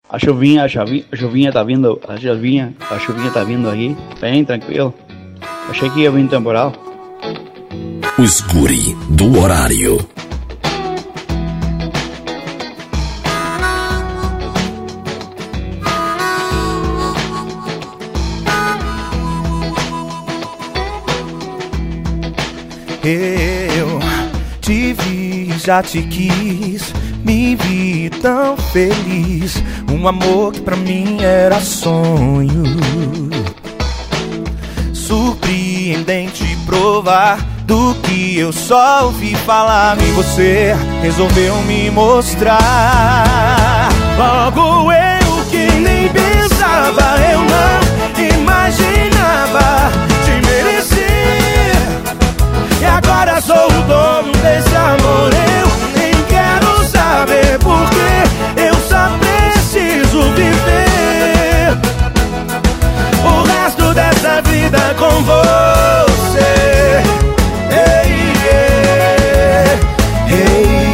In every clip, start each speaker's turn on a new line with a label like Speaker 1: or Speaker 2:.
Speaker 1: A chuvinha tá vindo, a chuvinha tá vindo aí, bem tranquilo. Achei que ia vir temporal.
Speaker 2: Os guri do horário.
Speaker 3: Eu te vi, já te quis, me vi tão feliz. Um amor que pra mim era sonho. Surpreendente provar do que eu só ouvi falar. E você resolveu me mostrar. Logo eu que nem pensava, eu não imaginava te merecer. E agora sou o dono desse amor. Eu nem quero saber porque eu só preciso viver o resto dessa vida com você. Hey, yeah. Hey,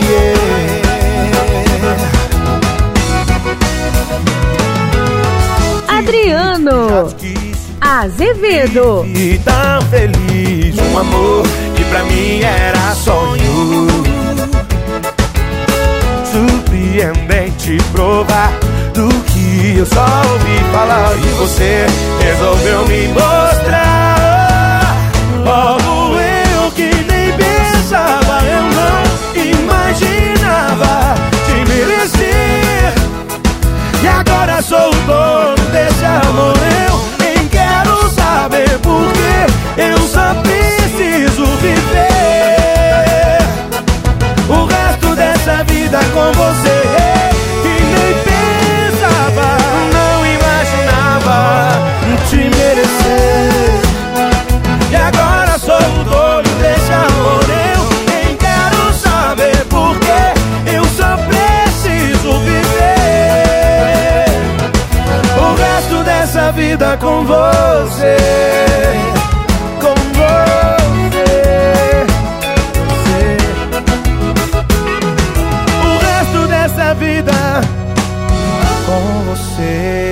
Speaker 4: yeah. Adriano Azevedo.
Speaker 3: E tão feliz, um amor que pra mim era sonho. Surpreendente provar do que eu só ouvi falar. E você resolveu me mostrar. Logo eu que nem pensava, eu não imaginava te merecer. E agora sou o dono desse amor. Eu nem quero saber porque eu só preciso viver o resto dessa vida com você. Que nem pensava, não imaginava te merecer. E agora sou o dono desse amor. Eu nem quero saber porque eu só preciso viver o resto dessa vida com você. Vida com você.